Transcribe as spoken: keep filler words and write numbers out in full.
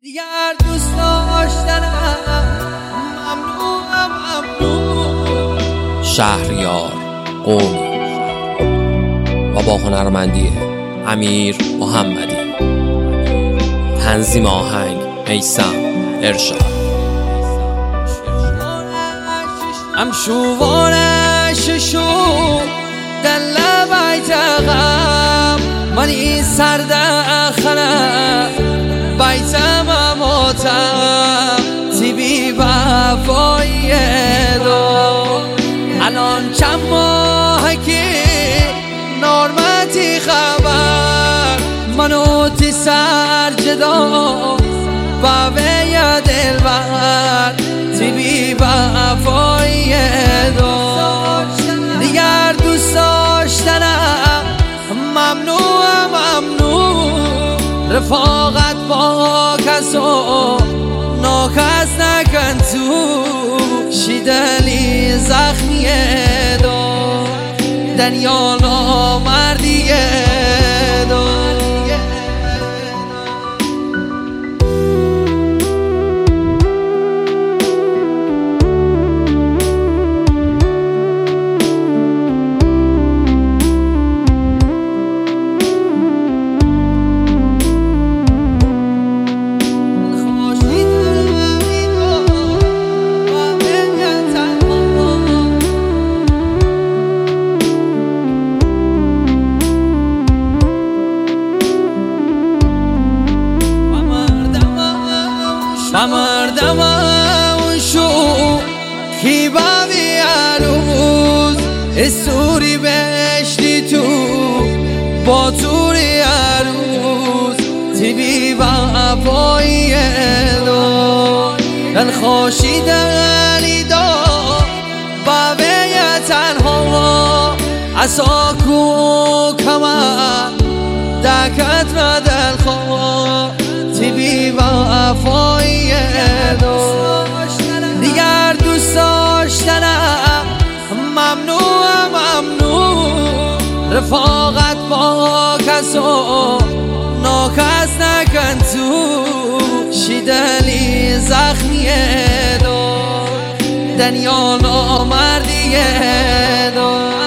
دیگر دوست داشتنم ممنوعم ممنوع. شهریار قومی و با هنرمندی امیر محمدی. تنظیم آهنگ میثم ارشاد. ام شوارش شو دل بیتقم منی سر دخلم بیتم اماتم تیبی وفایی دو الان چند ماه که نارمتی خبر منو تی سر جدا و به دل بر تیبی وفایی دو دیگر دوست داشتنم ممنوع ممنوع. رفاقت با کسو ناکس نکن تو شیدلی زخمیه دو دنیا نامردیه دو. مردم شو کی بابی عروز استوری بشتی تو با توری عروز تیبی وفایی دو دل خوشی دلی دا بابی تنها عصا کو کمر دکت را دل خواه تیبی وفایی دو دیگر دوست داشتنم ممنوع ممنوع. رفاقت با کسو ناکس نکن تو شیدلی زخمیه دو دنیا نامردیه دو.